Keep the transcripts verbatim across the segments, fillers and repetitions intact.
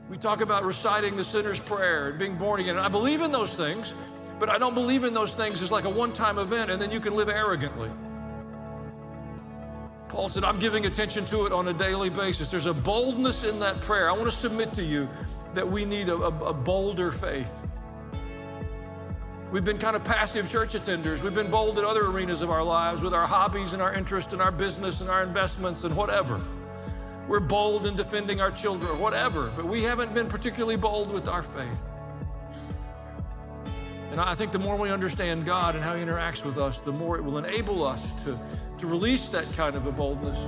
We talk about reciting the sinner's prayer and being born again. And I believe in those things, but I don't believe in those things as like a one-time event and then you can live arrogantly. Paul said, I'm giving attention to it on a daily basis. There's a boldness in that prayer. I want to submit to you that we need a, a, a bolder faith. We've been kind of passive church attenders. We've been bold in other arenas of our lives with our hobbies and our interests and our business and our investments and whatever. We're bold in defending our children or whatever, but we haven't been particularly bold with our faith. And I think the more we understand God and how He interacts with us, the more it will enable us to, to release that kind of a boldness.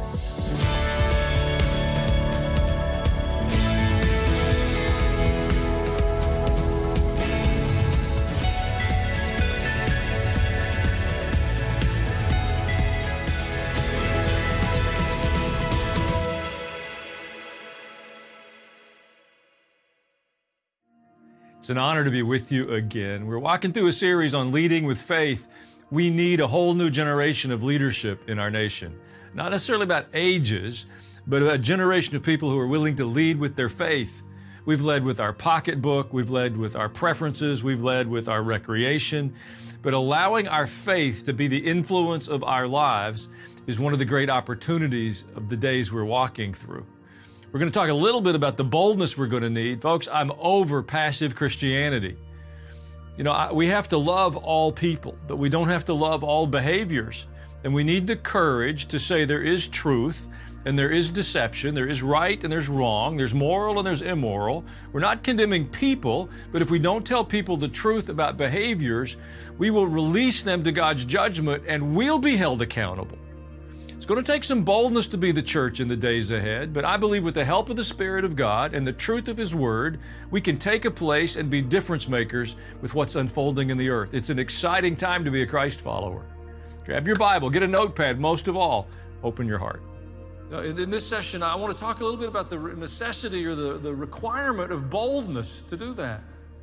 It's an honor to be with you again. We're walking through a series on leading with faith. We need a whole new generation of leadership in our nation. Not necessarily about ages, but about a generation of people who are willing to lead with their faith. We've led with our pocketbook, we've led with our preferences, we've led with our recreation, but allowing our faith to be the influence of our lives is one of the great opportunities of the days we're walking through. We're going to talk a little bit about the boldness we're going to need. Folks, I'm over passive Christianity. You know, I, we have to love all people, but we don't have to love all behaviors. And we need the courage to say there is truth and there is deception, there is right and there's wrong, there's moral and there's immoral. We're not condemning people, but if we don't tell people the truth about behaviors, we will release them to God's judgment and we'll be held accountable. It's going to take some boldness to be the church in the days ahead, but I believe with the help of the Spirit of God and the truth of His Word, we can take a place and be difference makers with what's unfolding in the earth. It's an exciting time to be a Christ follower. Grab your Bible, get a notepad, most of all, open your heart. In this session, I want to talk a little bit about the necessity or the, the requirement of boldness to do that.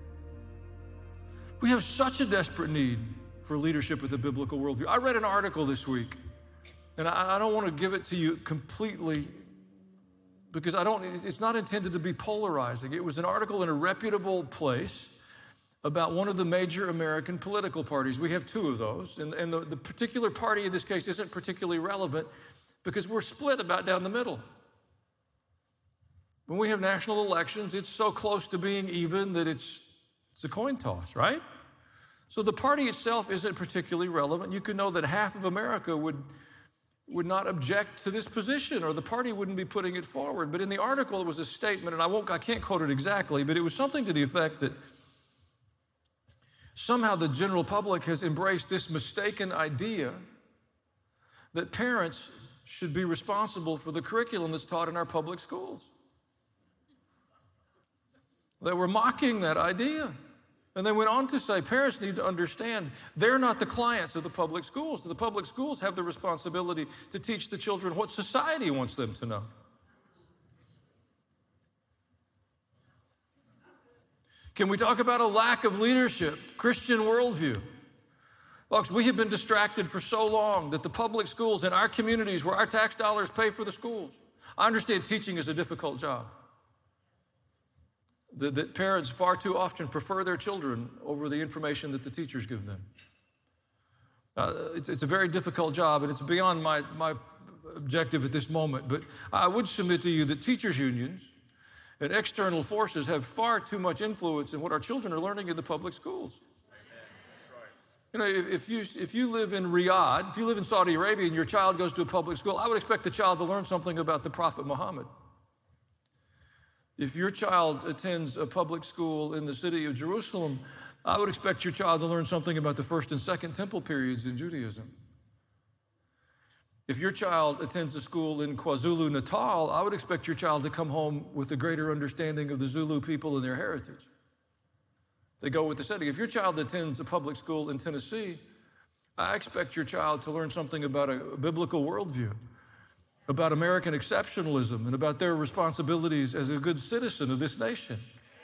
We have such a desperate need for leadership with a biblical worldview. I read an article this week. And I don't want to give it to you completely because I don't, it's not intended to be polarizing. It was an article in a reputable place about one of the major American political parties. We have two of those. And, and the, the particular party in this case isn't particularly relevant because we're split about down the middle. When we have national elections, it's so close to being even that it's, it's a coin toss, right? So the party itself isn't particularly relevant. You can know that half of America would would not object to this position or the party wouldn't be putting it forward. But in the article, it was a statement, and I won't, I can't quote it exactly, but it was something to the effect that somehow the general public has embraced this mistaken idea that parents should be responsible for the curriculum that's taught in our public schools. They were mocking that idea. And they went on to say, parents need to understand they're not the clients of the public schools. The public schools have the responsibility to teach the children what society wants them to know. Can we talk about a lack of leadership, Christian worldview? Folks, we have been distracted for so long that the public schools in our communities where our tax dollars pay for the schools. I understand teaching is a difficult job. That, that parents far too often prefer their children over the information that the teachers give them. Uh, it's, it's a very difficult job, and it's beyond my, my objective at this moment, but I would submit to you that teachers' unions and external forces have far too much influence in what our children are learning in the public schools. You know, if, if you if you live in Riyadh, if you live in Saudi Arabia and your child goes to a public school, I would expect the child to learn something about the Prophet Muhammad. If your child attends a public school in the city of Jerusalem, I would expect your child to learn something about the first and second temple periods in Judaism. If your child attends a school in KwaZulu-Natal, I would expect your child to come home with a greater understanding of the Zulu people and their heritage. They go with the setting. If your child attends a public school in Tennessee, I expect your child to learn something about a biblical worldview, about American exceptionalism, and about their responsibilities as a good citizen of this nation.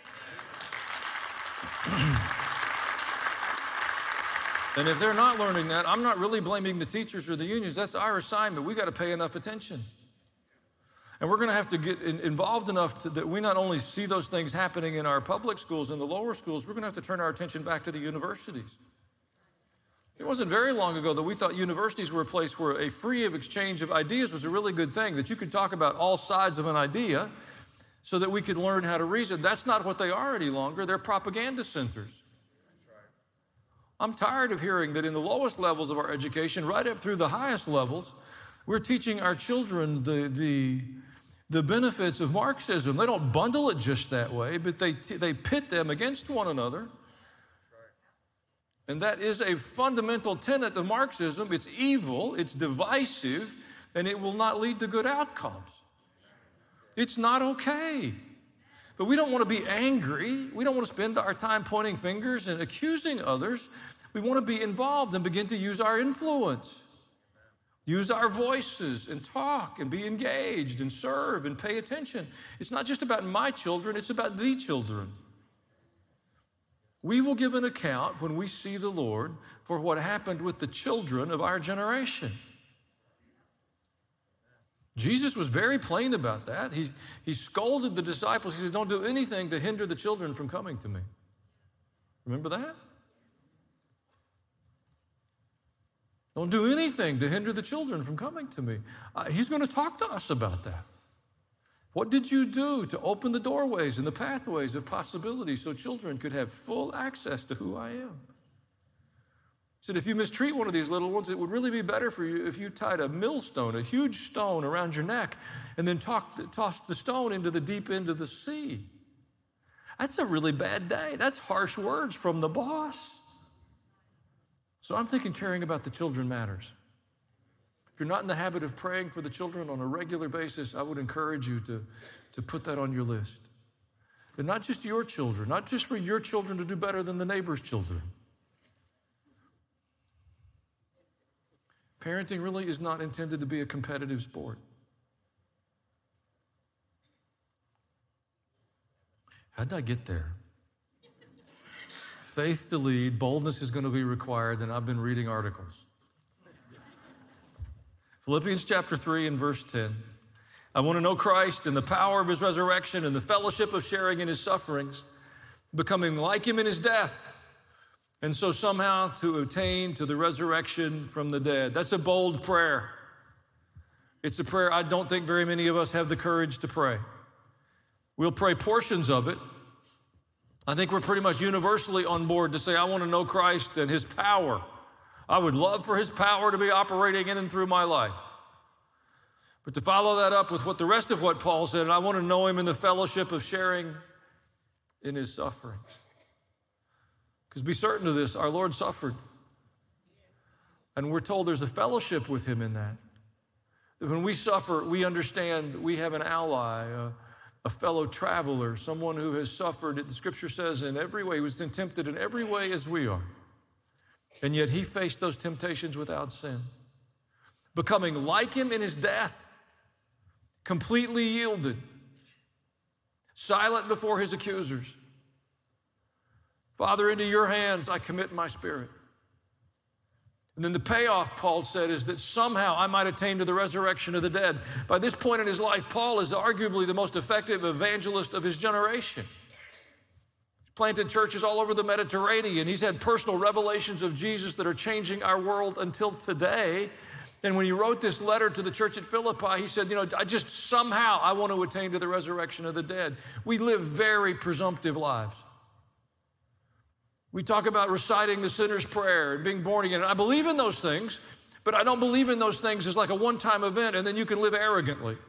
And if they're not learning that, I'm not really blaming the teachers or the unions. That's our assignment. We've got to pay enough attention. And we're going to have to get in, involved enough to, that we not only see those things happening in our public schools and the lower schools, we're going to have to turn our attention back to the universities. It wasn't very long ago that we thought universities were a place where a free of exchange of ideas was a really good thing, that you could talk about all sides of an idea so that we could learn how to reason. That's not what they are any longer. They're propaganda centers. I'm tired of hearing that in the lowest levels of our education, right up through the highest levels, we're teaching our children the, the, the benefits of Marxism. They don't bundle it just that way, but they, they pit them against one another. And that is a fundamental tenet of Marxism. It's evil, it's divisive, and it will not lead to good outcomes. It's not okay. But we don't want to be angry. We don't want to spend our time pointing fingers and accusing others. We want to be involved and begin to use our influence, use our voices and talk and be engaged and serve and pay attention. It's not just about my children, it's about the children. We will give an account when we see the Lord for what happened with the children of our generation. Jesus was very plain about that. He, he scolded the disciples. He says, don't do anything to hinder the children from coming to me. Remember that? Don't do anything to hinder the children from coming to me. Uh, he's going to talk to us about that. What did you do to open the doorways and the pathways of possibility so children could have full access to who I am? He said, if you mistreat one of these little ones, it would really be better for you if you tied a millstone, a huge stone around your neck, and then talk, tossed the stone into the deep end of the sea. That's a really bad day. That's harsh words from the boss. So I'm thinking caring about the children matters. If you're not in the habit of praying for the children on a regular basis, I would encourage you to, to put that on your list. And not just your children, not just for your children to do better than the neighbor's children. Parenting really is not intended to be a competitive sport. How did I get there? Faith to lead, boldness is going to be required, and I've been reading articles. Philippians chapter three and verse ten. I want to know Christ and the power of his resurrection and the fellowship of sharing in his sufferings, becoming like him in his death, and so somehow to attain to the resurrection from the dead. That's a bold prayer. It's a prayer I don't think very many of us have the courage to pray. We'll pray portions of it. I think we're pretty much universally on board to say, I want to know Christ and his power. I would love for his power to be operating in and through my life. But to follow that up with what the rest of what Paul said, I want to know him in the fellowship of sharing in his sufferings. Because be certain of this, our Lord suffered. And we're told there's a fellowship with him in that. That when we suffer, we understand we have an ally, a, a fellow traveler, someone who has suffered, the scripture says, in every way. He was tempted in every way as we are. And yet he faced those temptations without sin. Becoming like him in his death, completely yielded, silent before his accusers. Father, into your hands I commit my spirit. And then the payoff, Paul said, is that somehow I might attain to the resurrection of the dead. By this point in his life, Paul is arguably the most effective evangelist of his generation. Planted churches all over the Mediterranean. He's had personal revelations of Jesus that are changing our world until today. And when he wrote this letter to the church at Philippi, he said, you know, I just somehow I want to attain to the resurrection of the dead. We live very presumptive lives. We talk about reciting the sinner's prayer and being born again. I believe in those things, but I don't believe in those things as like a one-time event and then you can live arrogantly.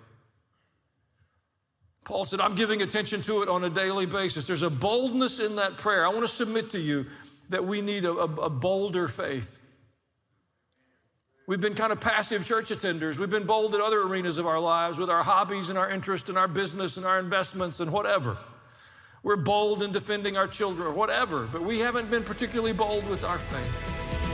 Paul said, I'm giving attention to it on a daily basis. There's a boldness in that prayer. I want to submit to you that we need a, a, a bolder faith. We've been kind of passive church attenders. We've been bold in other arenas of our lives with our hobbies and our interests and our business and our investments and whatever. We're bold in defending our children or whatever, but we haven't been particularly bold with our faith.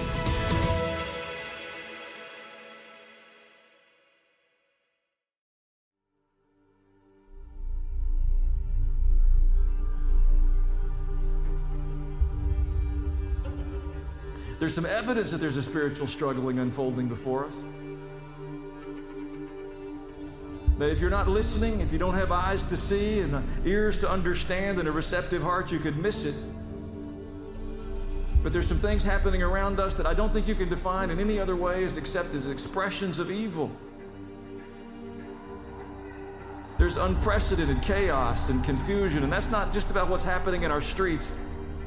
There's some evidence that there's a spiritual struggling unfolding before us. That if you're not listening, if you don't have eyes to see and ears to understand and a receptive heart, you could miss it. But there's some things happening around us that I don't think you can define in any other way as except as expressions of evil. There's unprecedented chaos and confusion, and that's not just about what's happening in our streets.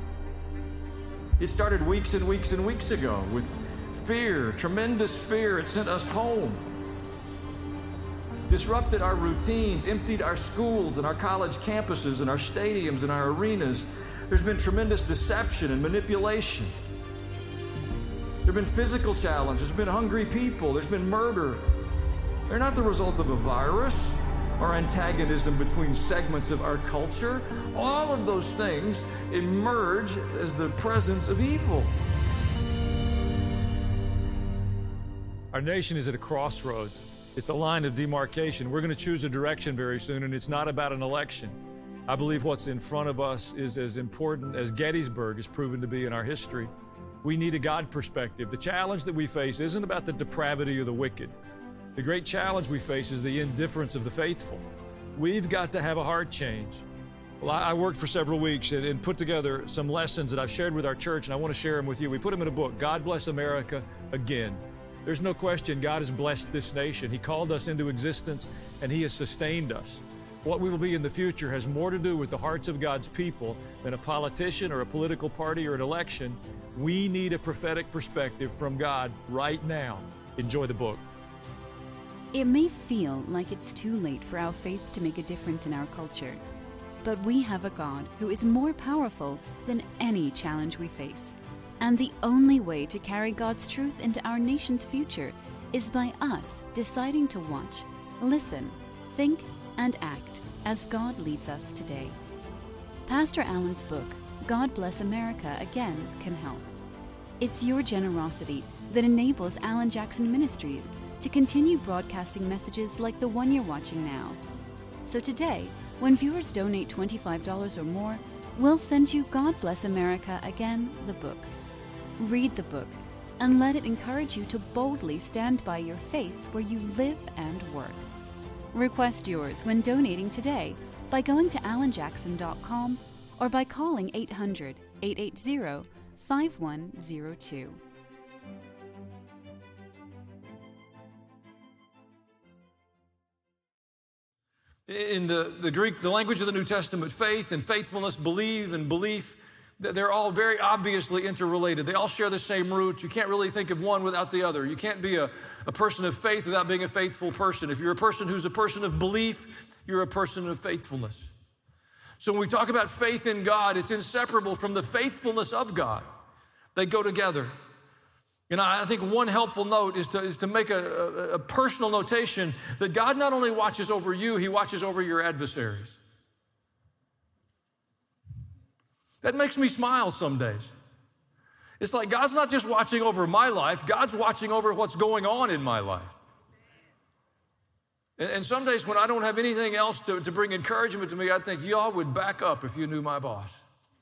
It started weeks and weeks and weeks ago with fear, tremendous fear. It sent us home, disrupted our routines, emptied our schools and our college campuses and our stadiums and our arenas. There's been tremendous deception and manipulation. There have been physical challenges. There's been hungry people. There's been murder. They're not the result of a virus or antagonism between segments of our culture. All of those things emerge as the presence of evil. Our nation is at a crossroads. It's a line of demarcation. We're going to choose a direction very soon, and it's not about an election. I believe what's in front of us is as important as Gettysburg has proven to be in our history. We need a God perspective. The challenge that we face isn't about the depravity of the wicked. The great challenge we face is the indifference of the faithful. We've got to have a heart change. Well, I worked for several weeks and, and put together some lessons that I've shared with our church, and I want to share them with you. We put them in a book, God Bless America Again. There's no question God has blessed this nation. He called us into existence, and He has sustained us. What we will be in the future has more to do with the hearts of God's people than a politician or a political party or an election. We need a prophetic perspective from God right now. Enjoy the book. It may feel like it's too late for our faith to make a difference in our culture, but we have a God who is more powerful than any challenge we face. And the only way to carry God's truth into our nation's future is by us deciding to watch, listen, think, and act as God leads us today. Pastor Allen's book, God Bless America Again, can help. It's your generosity that enables Alan Jackson Ministries to continue broadcasting messages like the one you're watching now. So today, when viewers donate twenty-five dollars or more, we'll send you God Bless America Again, the book. Read the book and let it encourage you to boldly stand by your faith where you live and work. Request yours when donating today by going to alan jackson dot com or by calling eight hundred, eight eight zero, five one zero two. In the, the Greek, the language of the New Testament, faith and faithfulness, believe and belief, they're all very obviously interrelated. They all share the same root. You can't really think of one without the other. You can't be a, a person of faith without being a faithful person. If you're a person who's a person of belief, you're a person of faithfulness. So when we talk about faith in God, it's inseparable from the faithfulness of God. They go together. And I think one helpful note is to, is to make a, a, a personal notation that God not only watches over you, He watches over your adversaries. That makes me smile some days. It's like God's not just watching over my life, God's watching over what's going on in my life. And, and some days when I don't have anything else to, to bring encouragement to me, I think y'all would back up if you knew my boss.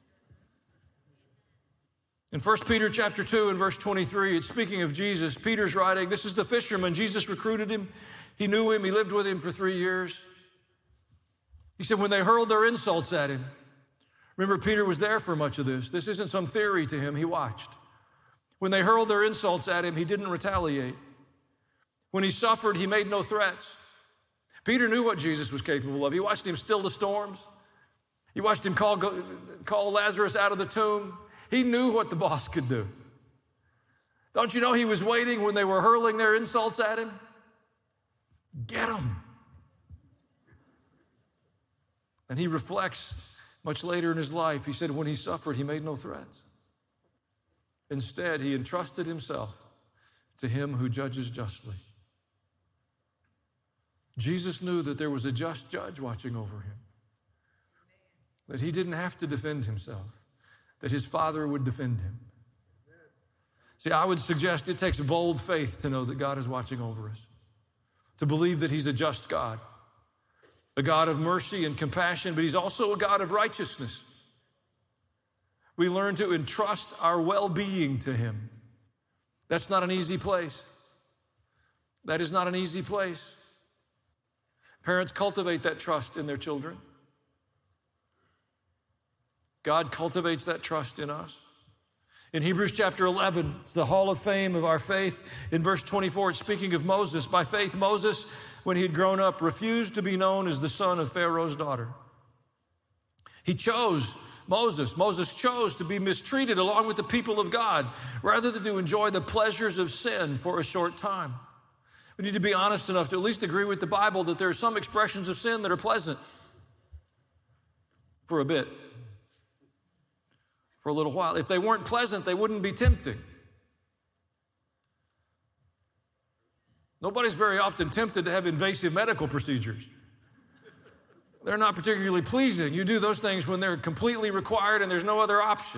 In First Peter chapter two and verse twenty-three, it's speaking of Jesus. Peter's writing, this is the fisherman. Jesus recruited him. He knew him. He lived with him for three years. He said when they hurled their insults at him, remember, Peter was there for much of this. This isn't some theory to him. He watched. When they hurled their insults at him, he didn't retaliate. When he suffered, he made no threats. Peter knew what Jesus was capable of. He watched him still the storms. He watched him call, call Lazarus out of the tomb. He knew what the boss could do. Don't you know he was waiting when they were hurling their insults at him? Get them. And he reflects much later in his life. He said when he suffered, he made no threats. Instead, he entrusted himself to him who judges justly. Jesus knew that there was a just judge watching over him, that he didn't have to defend himself, that his Father would defend him. See, I would suggest it takes bold faith to know that God is watching over us, to believe that he's a just God, a God of mercy and compassion, but he's also a God of righteousness. We learn to entrust our well-being to him. That's not an easy place. That is not an easy place. Parents, cultivate that trust in their children. God cultivates that trust in us. In Hebrews chapter eleven, it's the hall of fame of our faith. In verse twenty-four, it's speaking of Moses. By faith, Moses, when he had grown up, refused to be known as the son of Pharaoh's daughter. He chose, Moses, Moses chose to be mistreated along with the people of God rather than to enjoy the pleasures of sin for a short time. We need to be honest enough to at least agree with the Bible that there are some expressions of sin that are pleasant for a bit. For a little while. If they weren't pleasant, they wouldn't be tempting. Nobody's very often tempted to have invasive medical procedures. They're not particularly pleasing. You do those things when they're completely required and there's no other option.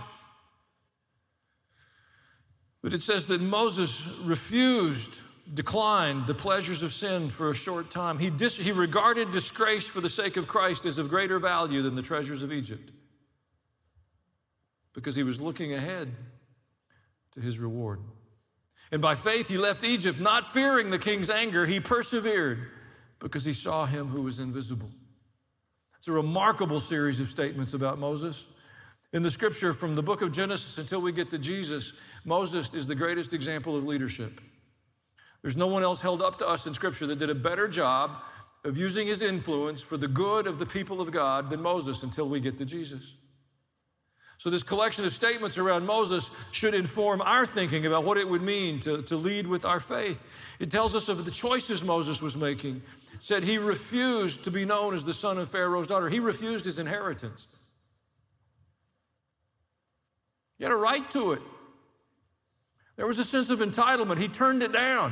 But it says that Moses refused, declined the pleasures of sin for a short time. He, dis- he regarded disgrace for the sake of Christ as of greater value than the treasures of Egypt, because he was looking ahead to his reward. And by faith he left Egypt, not fearing the king's anger. He persevered because he saw him who was invisible. It's a remarkable series of statements about Moses. In the scripture from the book of Genesis until we get to Jesus, Moses is the greatest example of leadership. There's no one else held up to us in scripture that did a better job of using his influence for the good of the people of God than Moses until we get to Jesus. So this collection of statements around Moses should inform our thinking about what it would mean to, to lead with our faith. It tells us of the choices Moses was making. It said he refused to be known as the son of Pharaoh's daughter. He refused his inheritance. He had a right to it. There was a sense of entitlement. He turned it down.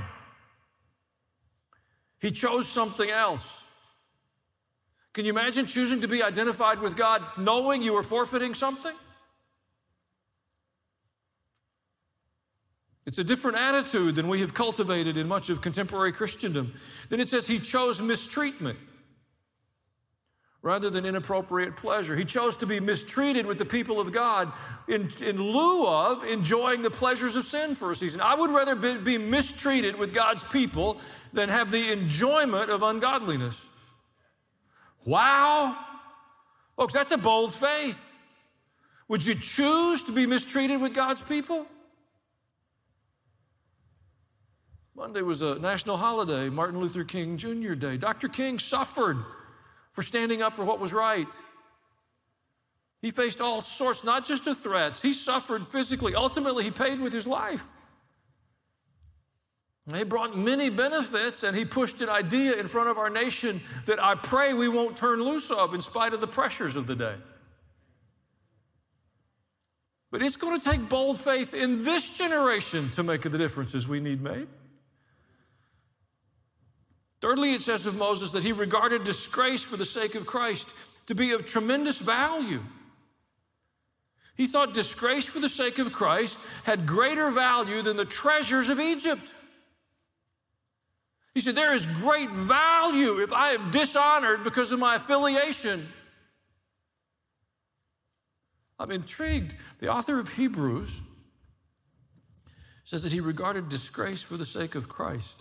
He chose something else. Can you imagine choosing to be identified with God knowing you were forfeiting something? It's a different attitude than we have cultivated in much of contemporary Christendom. Then it says he chose mistreatment rather than inappropriate pleasure. He chose to be mistreated with the people of God in, in lieu of enjoying the pleasures of sin for a season. I would rather be, be mistreated with God's people than have the enjoyment of ungodliness. Wow. Folks, that's a bold faith. Would you choose to be mistreated with God's people? Monday was a national holiday, Martin Luther King Junior Day. Doctor King suffered for standing up for what was right. He faced all sorts, not just of threats. He suffered physically. Ultimately, he paid with his life. He brought many benefits, and he pushed an idea in front of our nation that I pray we won't turn loose of in spite of the pressures of the day. But it's going to take bold faith in this generation to make the differences we need made. Thirdly, it says of Moses that he regarded disgrace for the sake of Christ to be of tremendous value. He thought disgrace for the sake of Christ had greater value than the treasures of Egypt. He said, there is great value if I am dishonored because of my affiliation. I'm intrigued. The author of Hebrews says that he regarded disgrace for the sake of Christ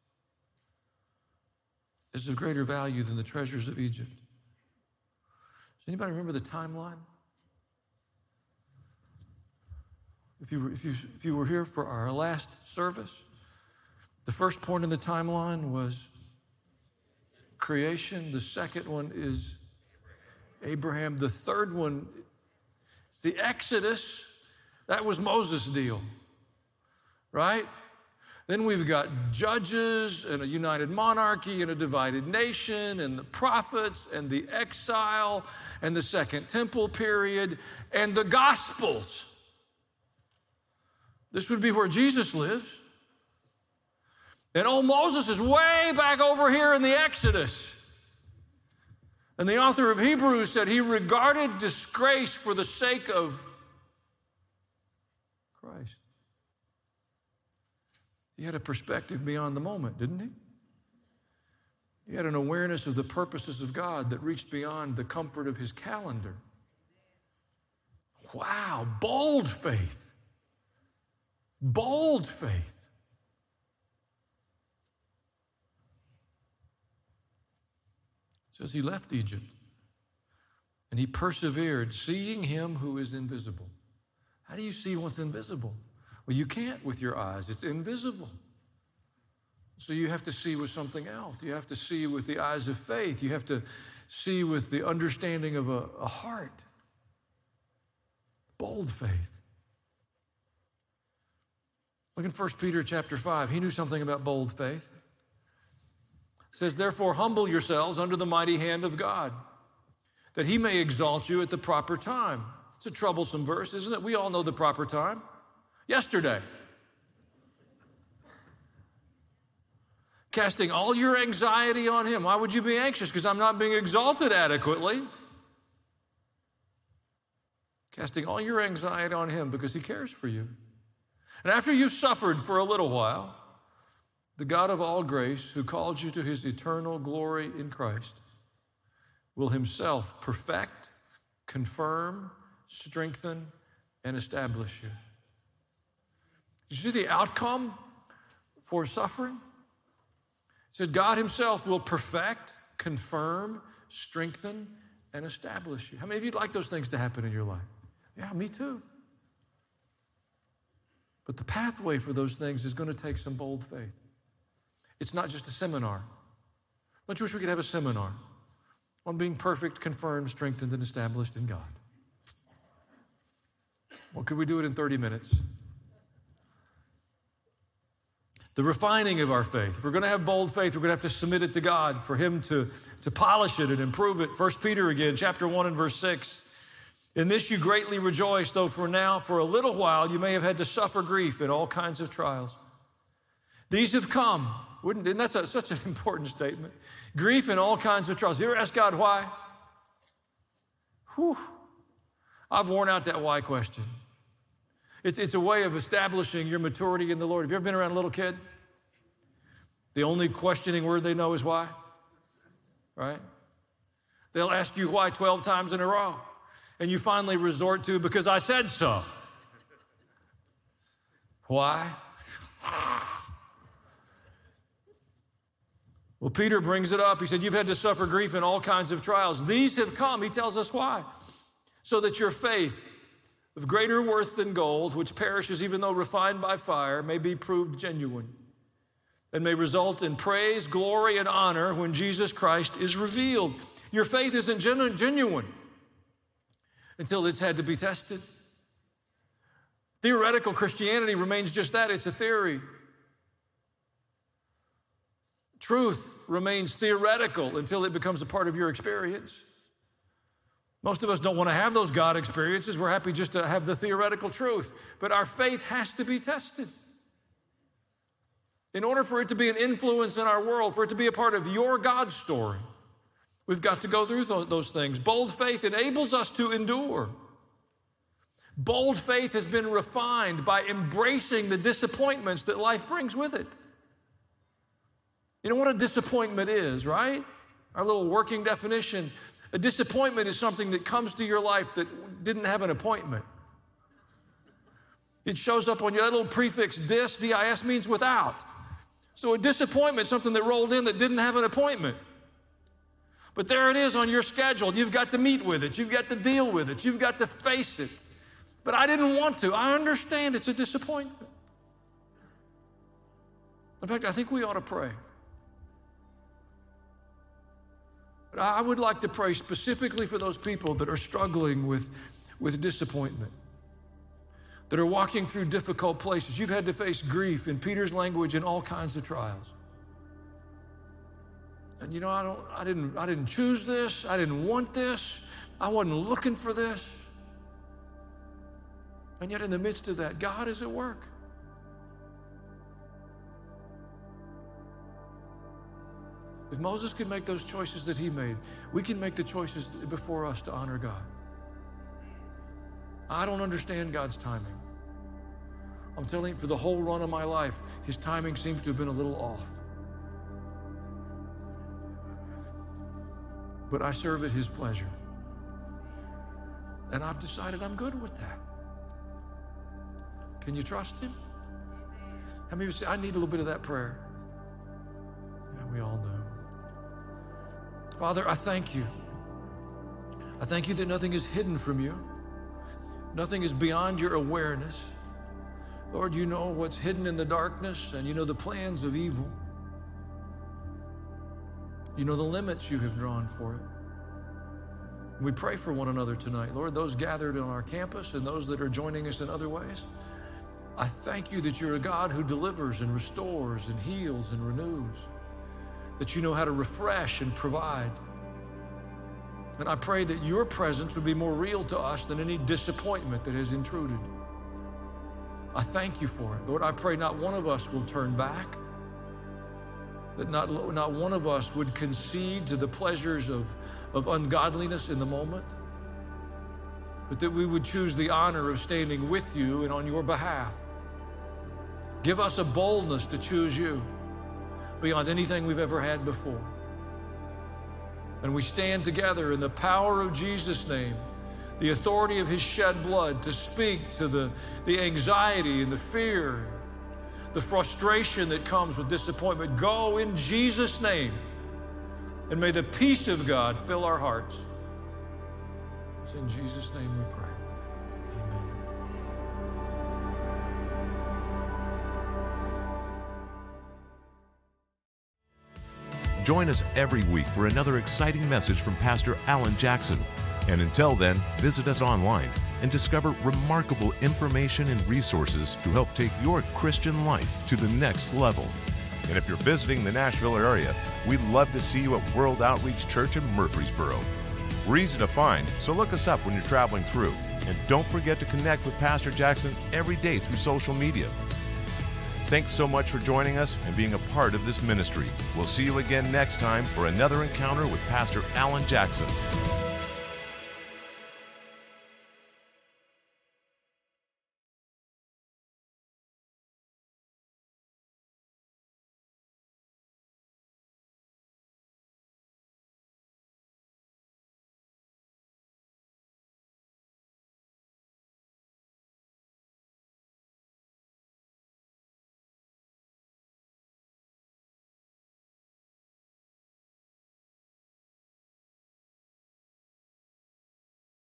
is of greater value than the treasures of Egypt. Does anybody remember the timeline? If you, were, if, you, if you were here for our last service, the first point in the timeline was creation. The second one is Abraham. The third one is the Exodus. That was Moses' deal, right? Then we've got judges and a united monarchy and a divided nation and the prophets and the exile and the second temple period and the Gospels. This would be where Jesus lives. And old Moses is way back over here in the Exodus. And the author of Hebrews said he regarded disgrace for the sake of Christ. He had a perspective beyond the moment, didn't he? He had an awareness of the purposes of God that reached beyond the comfort of his calendar. Wow, bold faith. Bold faith. says he left Egypt and he persevered, seeing him who is invisible. How do you see what's invisible? Well, you can't with your eyes. It's invisible. So you have to see with something else. You have to see with the eyes of faith. You have to see with the understanding of a, a heart. Bold faith. Look in First Peter chapter five. He knew something about bold faith. It says, therefore, humble yourselves under the mighty hand of God, that he may exalt you at the proper time. It's a troublesome verse, isn't it? We all know the proper time. Yesterday. Casting all your anxiety on him. Why would you be anxious? Because I'm not being exalted adequately. Casting all your anxiety on him because he cares for you. And after you've suffered for a little while, the God of all grace, who called you to his eternal glory in Christ, will himself perfect, confirm, strengthen, and establish you. Did you see the outcome for suffering? It says God himself will perfect, confirm, strengthen, and establish you. How many of you would like those things to happen in your life? Yeah, me too. But the pathway for those things is going to take some bold faith. It's not just a seminar. Don't you wish we could have a seminar on being perfect, confirmed, strengthened, and established in God? Well, could we do it in thirty minutes? The refining of our faith. If we're going to have bold faith, we're going to have to submit it to God for him to, to polish it and improve it. First Peter again, chapter one and verse six. In this you greatly rejoice, though for now, for a little while, you may have had to suffer grief in all kinds of trials. These have come. Wouldn't, and that's a, such an important statement. Grief in all kinds of trials. You ever ask God why? Whew. I've worn out that why question. It's, it's a way of establishing your maturity in the Lord. Have you ever been around a little kid? The only questioning word they know is why, right? They'll ask you why twelve times in a row, and you finally resort to, because I said so. Why? Well, Peter brings it up. He said, you've had to suffer grief in all kinds of trials. These have come, he tells us why. So that your faith, of greater worth than gold, which perishes even though refined by fire, may be proved genuine and may result in praise, glory, and honor when Jesus Christ is revealed. Your faith isn't genu- genuine until it's had to be tested. Theoretical Christianity remains just that. It's a theory. Truth remains theoretical until it becomes a part of your experience. Most of us don't want to have those God experiences. We're happy just to have the theoretical truth. But our faith has to be tested. In order for it to be an influence in our world, for it to be a part of your God story, we've got to go through th- those things. Bold faith enables us to endure. Bold faith has been refined by embracing the disappointments that life brings with it. You know what a disappointment is, right? Our little working definition. A disappointment is something that comes to your life that didn't have an appointment. It shows up on your little prefix dis, D I S means without. So a disappointment is something that rolled in that didn't have an appointment. But there it is on your schedule. You've got to meet with it. You've got to deal with it. You've got to face it. But I didn't want to. I understand it's a disappointment. In fact, I think we ought to pray. But I would like to pray specifically for those people that are struggling with, with disappointment, that are walking through difficult places. You've had to face grief, in Peter's language, in all kinds of trials. And you know, I don't, I didn't, I didn't choose this. I didn't want this. I wasn't looking for this. And yet in the midst of that, God is at work. If Moses could make those choices that he made, we can make the choices before us to honor God. I don't understand God's timing. I'm telling you, for the whole run of my life, his timing seems to have been a little off. But I serve at his pleasure. And I've decided I'm good with that. Can you trust him? How many of you say, I need a little bit of that prayer? Yeah, we all do. Father, I thank you. I thank you that nothing is hidden from you. Nothing is beyond your awareness. Lord, you know what's hidden in the darkness, and you know the plans of evil. You know the limits you have drawn for it. We pray for one another tonight. Lord, those gathered on our campus and those that are joining us in other ways, I thank you that you're a God who delivers and restores and heals and renews, that you know how to refresh and provide. And I pray that your presence would be more real to us than any disappointment that has intruded. I thank you for it. Lord, I pray not one of us will turn back, that not, not one of us would concede to the pleasures of, of ungodliness in the moment, but that we would choose the honor of standing with you and on your behalf. Give us a boldness to choose you beyond anything we've ever had before. And we stand together in the power of Jesus' name, the authority of his shed blood, to speak to the, the anxiety and the fear, the frustration that comes with disappointment. Go in Jesus' name, and may the peace of God fill our hearts. It's in Jesus' name we pray. Join us every week for another exciting message from Pastor Alan Jackson. And until then, visit us online and discover remarkable information and resources to help take your Christian life to the next level. And if you're visiting the Nashville area, we'd love to see you at World Outreach Church in Murfreesboro. We're easy to find, so look us up when you're traveling through. And don't forget to connect with Pastor Jackson every day through social media. Thanks so much for joining us and being a part of this ministry. We'll see you again next time for another encounter with Pastor Alan Jackson.